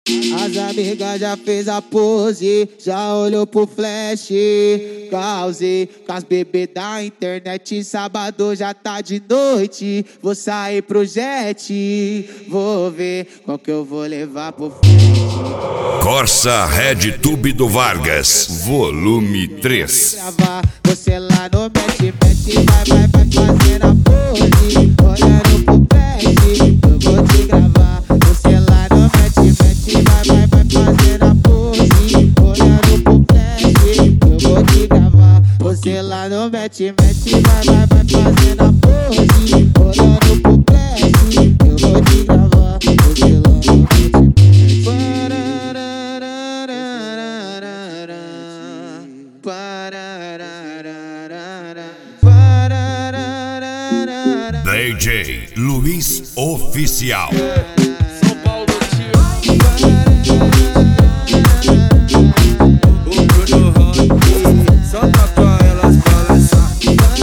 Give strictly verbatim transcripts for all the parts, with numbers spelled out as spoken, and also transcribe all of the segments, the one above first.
As amigas já fez a pose, já olhou pro flash. Causei com as bebês da internet, sábado já tá de noite. Vou sair pro jet, vou ver qual que eu vou levar pro frente. Corsa Red Tube do Vargas, volume três. Você lá no mete, mete, vai, vai, vai fazendo a pose, olhando pro flash, eu vou te gravar. Você lá no mete, mete, vai, vai, vai fazendo a pose, olhando pro flash, eu vou te gravar. Você lá no mete, mete, vai, vai, vai fazendo a pose, olhando pro flash, eu vou te gravar. Você lá no mete, mete, D J Luiz Oficial. São Paulo tio. O Bruno Rock só tá pra elas balançar.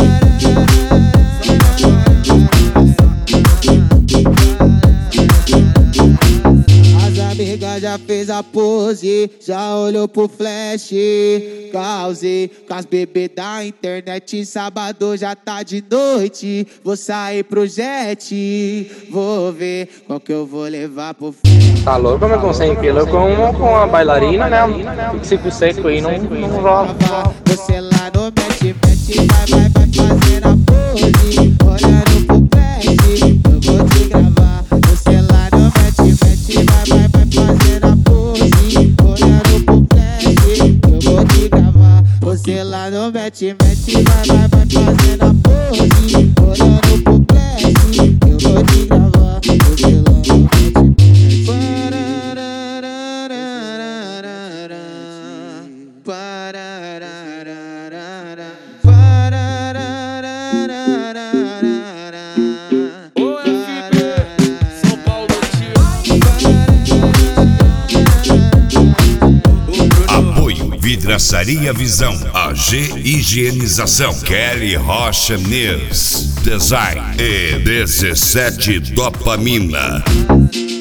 As amigas já fez a pose, já olhou pro flash. Causei com as bebês da internet, sábado já tá de noite. Vou sair pro jet, vou ver qual que eu vou levar pro frente. Tá louco, meu com cem pila com uma, com uma bailarina, né? Fico seco aí, não, não rola. Você lá no mete, mete, vai, vai, vai fazer a pose, olhando pro flash, eu vou te gravar. Você lá no mete, mete, vai, vai, vai fazer a pose, olhando pro flash, eu vou te gravar. Você lá no mete, mete, vai, vai, vai fazer a pose, olhando pro flash, eu vou te gravar. Você lá no mete, mete, O F B, São Paulo tio. Apoio Vidraçaria Visão, A G Higienização, Kelly Rocha News, Design e dezessete Dopamina.